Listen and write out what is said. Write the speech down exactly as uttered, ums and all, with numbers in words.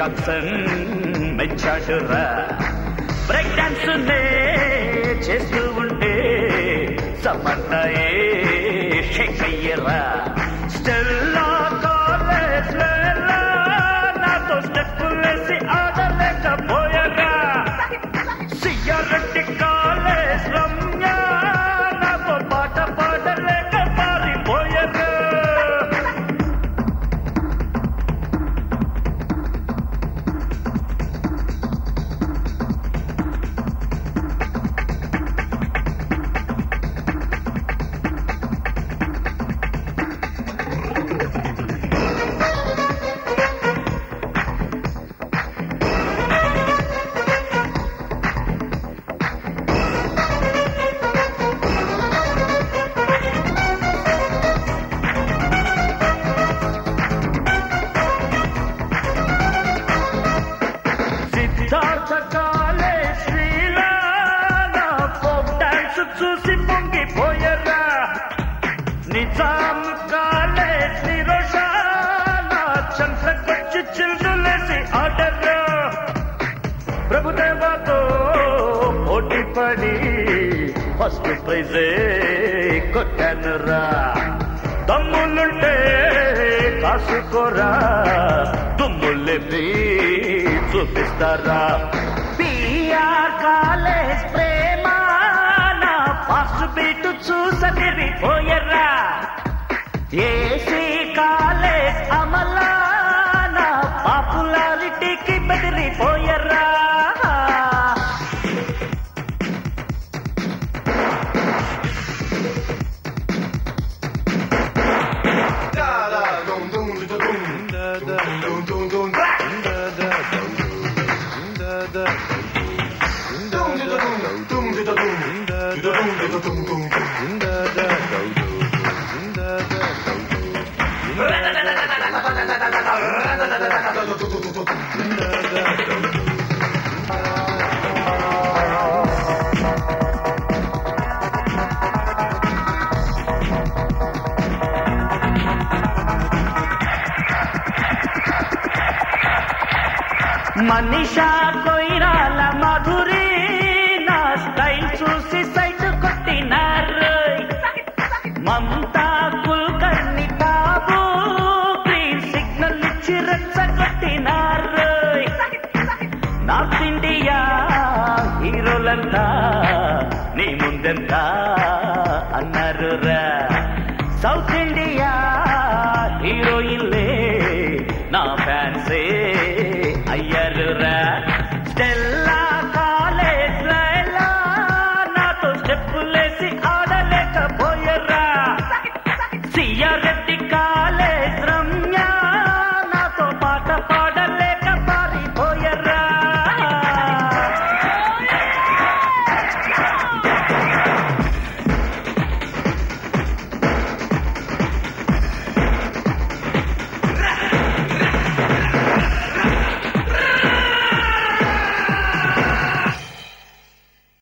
Jackson మెచ్చాడురా break dance నే చేస్తూ ఉంటే సమర్థయే షేక్ అయ్యరా స్టెల్లా కాలేజ్ నాతో స్టెప్పులేసి ఆడలేకపోయరా సియారెడ్డి కాలేజ్ రమ్య నాతో పాట పాడలేక పారిపోయరా చూసి పొంగిపోయరా నిజాం కాలేజ్ నిరోషానా చంద్రకొచ్చి చిల్లులేసి ఆడరా ప్రభుదేవాతో పోటీ పడి ఫస్ట్ ప్రైజే కొట్టానురా దమ్ములుంటే కాసుకోరా దుమ్ములెప్పి చూపిస్తారా పిఆర్ కాలేజ్ ప్రేమ ఫాస్ట్ బీట్ చూసని పోయరా ఏసీ కాలేజ్ అమలా నా పాపులారిటీకి బెదిరిపోయరా మనీషా కొయిరాల మాధురి నా స్టైల్ చూసి సైట్ కొట్టినారు మమతా కుల్కర్ణి బాబు గ్రీన్ సిగ్నల్ ఇచ్చి రెచ్చగొట్టినారు నార్త్ ఇండియా హీరోలంతా నీ ముందెంతా అన్నారు రా సౌత్